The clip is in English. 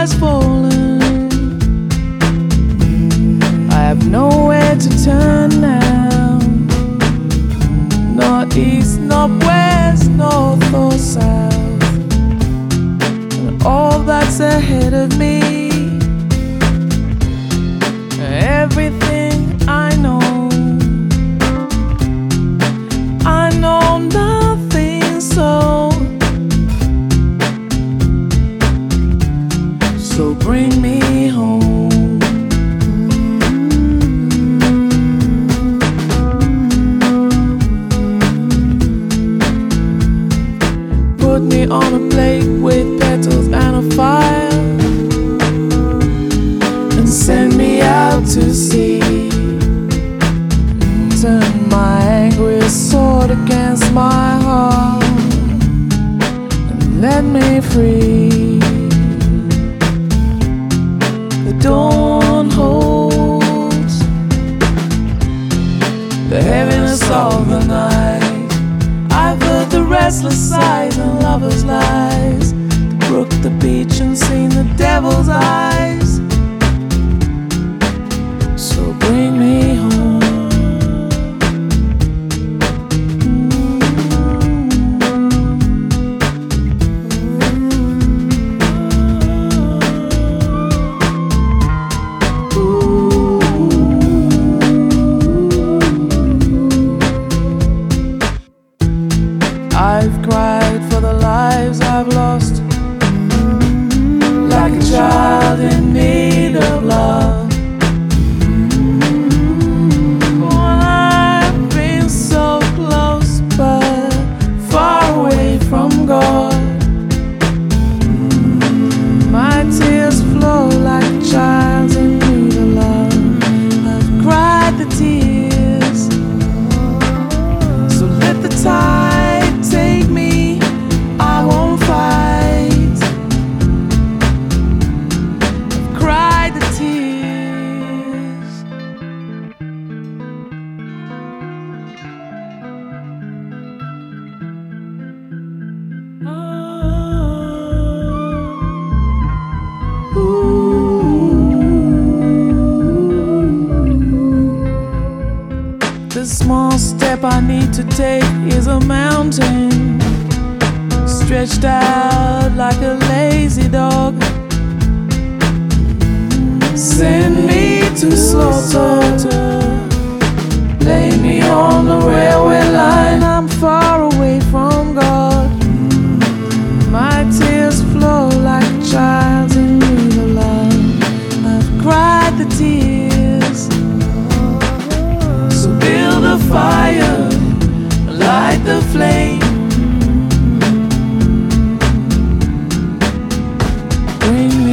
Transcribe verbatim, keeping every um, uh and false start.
has fallen. I have nowhere to turn now. Not east, not west, north or south. And all that's ahead of me, everything I know, I know nothing, so So bring me home. Put me on a plate with petals and a fire, and send me out to sea. Turn my angry sword against my heart, and let me free. The dawn holds the heaviness of the night. I've heard the restless sighs and lovers' lies, the brook, the beach, and seen the devil's eyes. So bring me home. I've cried for the lives I've lost, like a child in need of love. Well, I've been so close, but far away from God. My tears flow like a child in need of love. I've cried the tears, so let the tide take me, I won't fight. I've cried the tears. Oh. Ooh. The small step I need to take is a mountain, stretched out like a lazy dog. Send me to slaughter, lay me on the railway line. I'm far away from God. My tears flow like a child in need of love. I've cried the tears, so build a fire, light the flame. Bring